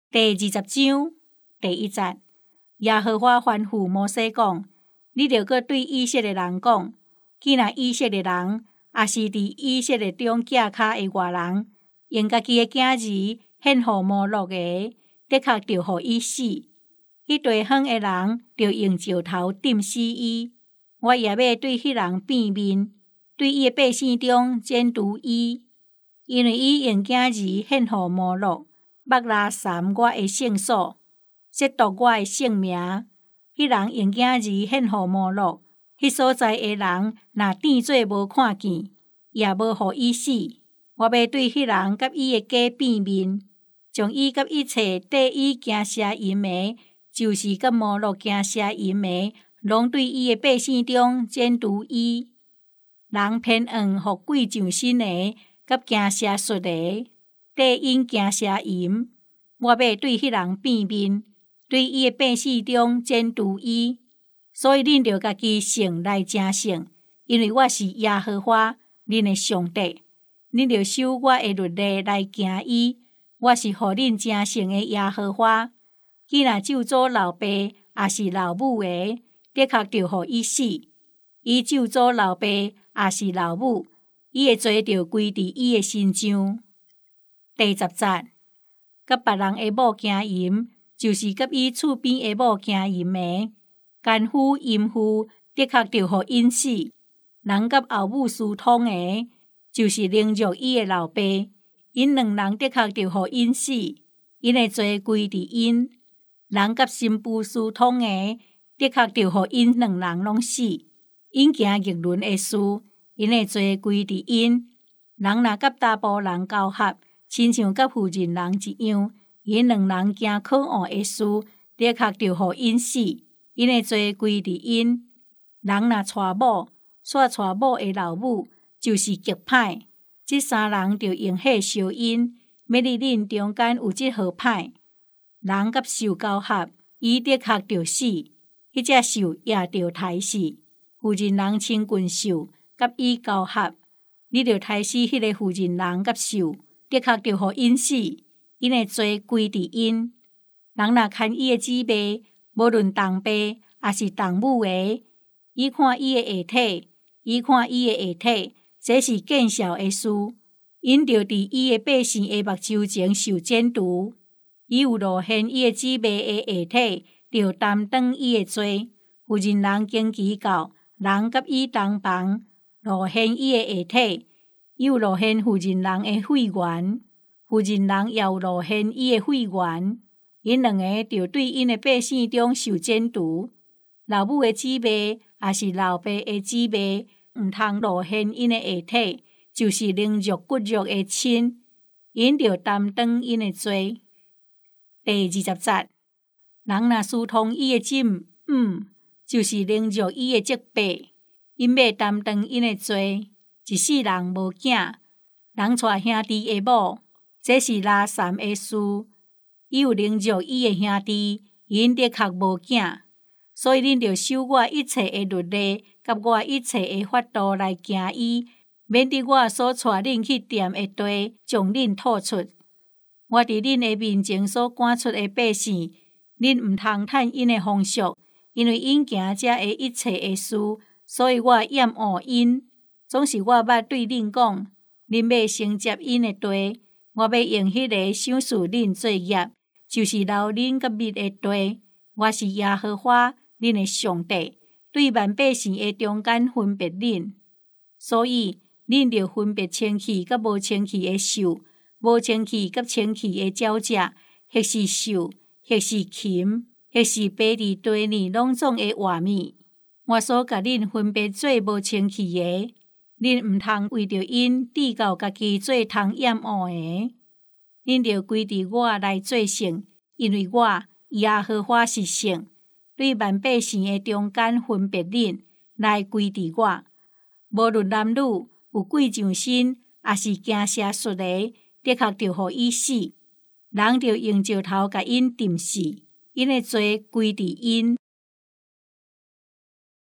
第20章第1節，耶和華吩咐摩西講：你著閣對以色列人講，既然以色列人也是佇以色列中寄卡的外人，用家己的囝兒獻予摩洛的，的確著予伊死。迄地方的人著用石頭釘死伊。我也要對迄人變面，對伊的百姓中剪除伊，因為伊用囝兒獻予摩洛，目拉參我的聖所，褻瀆我的聖名。迄人用囝兒獻予摩洛，迄所在的人若變做無看見，也無予伊死。我要對迄人甲伊的家變面，將伊甲一切綴伊行邪淫的，就是甲摩洛行邪淫的，攏對伊的百姓中剪除伊。人偏往互鬼上身的，甲行邪術的，綴因行邪淫，我要對迄人變面，對伊的百姓中剪除伊。所以恁著家己信來誠信，因為我是耶和華恁的上帝。恁著守我的律例來行伊，我是予恁誠信的耶和華。既若咒詛老爸也是老母的，的確著予伊死。伊咒詛老爸也是老母，伊的罪著歸佇伊的身上。第10節，甲別人的某行淫，就是甲伊厝邊的某行淫的，奸夫淫婦的確著予因死。人甲後母私通的，就是凌辱伊的老爸，因兩人的確著予因死，因的罪歸佇因。人甲新婦私通的，的確著予因兩人攏死，因行逆倫的事，因的罪歸佇因。人若甲查甫人交合，親像甲婦人人一樣，因兩人行可惡的事，的確著予因死，因的罪歸佇因。人若娶某，煞娶某的老母，就是極歹。這三人著用火燒因，要你恁中間有這號歹。人甲獸交合，伊的確著死，迄隻獸也著刣死。婦人人親近獸，甲伊交合，你著刣死迄個婦人人甲獸，的確著予因死，因的罪歸佇因。人若牽伊的姊妹，無論同爸也是同母的，伊看伊的下體，這是見笑的事，因著佇伊的百姓的目睭前受剪除。伊有露顯伊的姊妹的下體，著擔當伊的罪。婦人人經期到，人甲伊同房，露顯伊的下體，伊有露顯婦人人的血緣，婦人人也有露顯伊的血緣。因兩個著對因的百姓中受剪除。老母的姊妹也是老爸的姊妹，毋通露顯因的下體，就是凌辱骨肉的親，因著擔當因的罪。第20節，人若私通伊的姊母，就是凌辱伊的側伯，因要擔當因的罪，一世人無囝。人娶兄弟的某，這是拉參的事，伊有凌辱伊的兄弟，因的確無囝。所以恁著守我一切的律例，甲我一切的法度來行伊，免得我所帶恁去掂的地，將恁吐出。我佇恁的面前所趕出的百姓，恁毋通趁因的風俗，因為因行這的一切的事，所以我厭惡因。總是我捌對恁講，恁要承接因的地，我要用迄個賞賜恁罪業，就是留恁甲蜜的地。我是耶和華恁的上帝，對萬百姓的中間分別恁。所以恁著分別清氣甲無清氣的獸。無清氣甲清氣的鳥隻，或是獸，或是禽，或是爬佇地裡攏總的活物。我所甲恁分別做無清氣的，恁毋通為着因致到家己做通厭惡的。恁著歸佇我來做聖，因為我耶和華是聖，對萬百姓的中間分別恁，來歸佇我。無論男女，有鬼上身，也是行邪術的，的確著予伊死，人著用石頭甲因釘死，因的罪歸佇因。